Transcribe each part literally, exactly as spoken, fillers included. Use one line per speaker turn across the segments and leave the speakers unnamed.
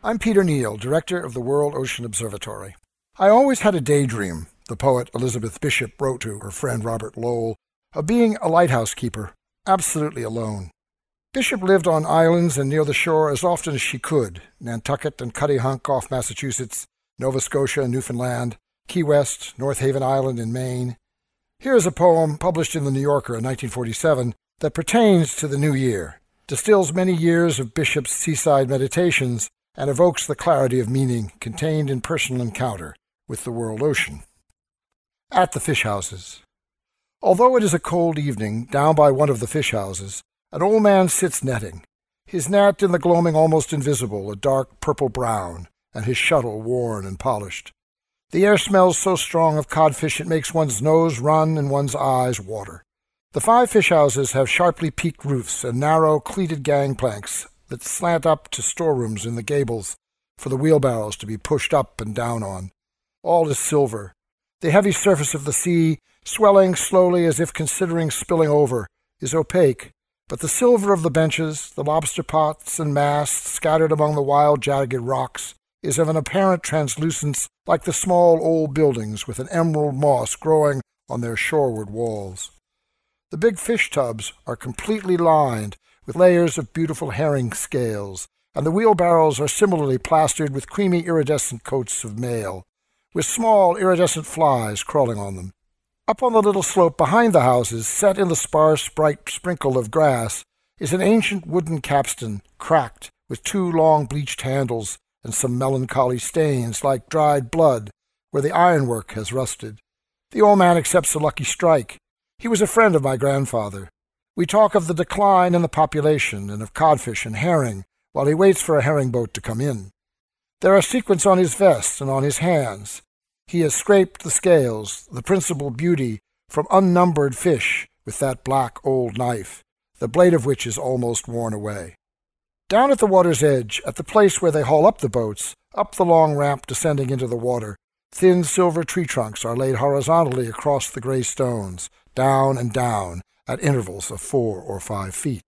I'm Peter Neal, director of the World Ocean Observatory. I always had a daydream, the poet Elizabeth Bishop wrote to her friend Robert Lowell, of being a lighthouse keeper, absolutely alone. Bishop lived on islands and near the shore as often as she could, Nantucket and Cuttyhunk off Massachusetts, Nova Scotia and Newfoundland, Key West, North Haven Island in Maine. Here is a poem published in the New Yorker in nineteen forty-seven that pertains to the new year, distills many years of Bishop's seaside meditations, and evokes the clarity of meaning contained in personal encounter with the world ocean. At the Fish Houses. Although it is a cold evening, down by one of the fish houses, an old man sits netting, his net in the gloaming almost invisible, a dark purple-brown, and his shuttle worn and polished. The air smells so strong of codfish it makes one's nose run and one's eyes water. The five fish houses have sharply peaked roofs and narrow, cleated gangplanks that slant up to storerooms in the gables for the wheelbarrows to be pushed up and down on. All is silver. The heavy surface of the sea, swelling slowly as if considering spilling over, is opaque, but the silver of the benches, the lobster pots and masts scattered among the wild jagged rocks, is of an apparent translucence like the small old buildings with an emerald moss growing on their shoreward walls. The big fish tubs are completely lined with layers of beautiful herring scales, and the wheelbarrows are similarly plastered with creamy iridescent coats of mail, with small iridescent flies crawling on them. Up on the little slope behind the houses, set in the sparse, bright sprinkle of grass, is an ancient wooden capstan, cracked, with two long bleached handles and some melancholy stains like dried blood where the ironwork has rusted. The old man accepts a lucky strike. He was a friend of my grandfather. We talk of the decline in the population and of codfish and herring while he waits for a herring boat to come in. There are sequins on his vest and on his hands. He has scraped the scales, the principal beauty, from unnumbered fish with that black old knife, the blade of which is almost worn away. Down at the water's edge, at the place where they haul up the boats, up the long ramp descending into the water, thin silver tree trunks are laid horizontally across the gray stones, down and down, at intervals of four or five feet.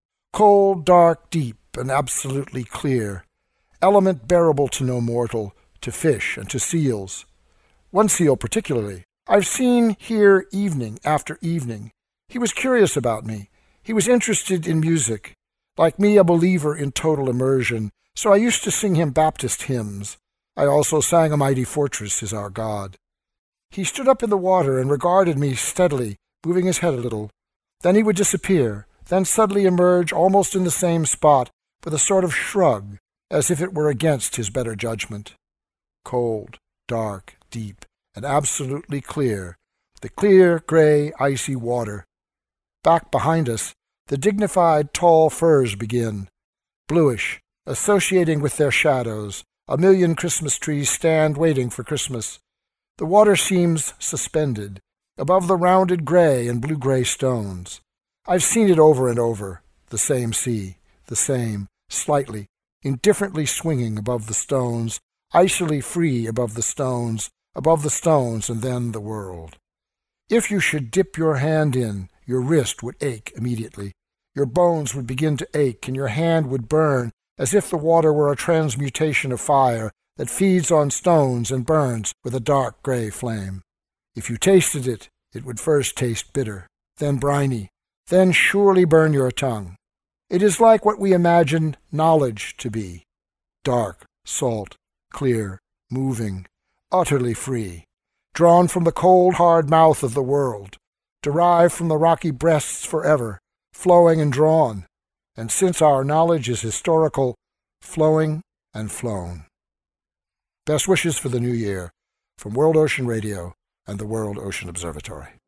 Cold, dark, deep, and absolutely clear, element bearable to no mortal, to fish and to seals. One seal particularly, I've seen here evening after evening. He was curious about me. He was interested in music. Like me, a believer in total immersion, so I used to sing him Baptist hymns. I also sang A Mighty Fortress Is Our God. He stood up in the water and regarded me steadily, moving his head a little. Then he would disappear, then suddenly emerge almost in the same spot, with a sort of shrug, as if it were against his better judgment. Cold, dark, deep, and absolutely clear, the clear, gray, icy water. Back behind us, the dignified tall firs begin. Bluish, associating with their shadows, a million Christmas trees stand waiting for Christmas. The water seems suspended, above the rounded gray and blue-gray stones. I've seen it over and over, the same sea, the same, slightly, indifferently swinging above the stones, icily free above the stones, above the stones and then the world. If you should dip your hand in, your wrist would ache immediately. Your bones would begin to ache, and your hand would burn, as if the water were a transmutation of fire that feeds on stones and burns with a dark gray flame. If you tasted it, it would first taste bitter, then briny, then surely burn your tongue. It is like what we imagine knowledge to be, dark, salt, clear, moving, utterly free, drawn from the cold, hard mouth of the world, derived from the rocky breasts forever, flowing and drawn, and since our knowledge is historical, flowing and flown. Best wishes for the new year from World Ocean Radio and the World Ocean Observatory.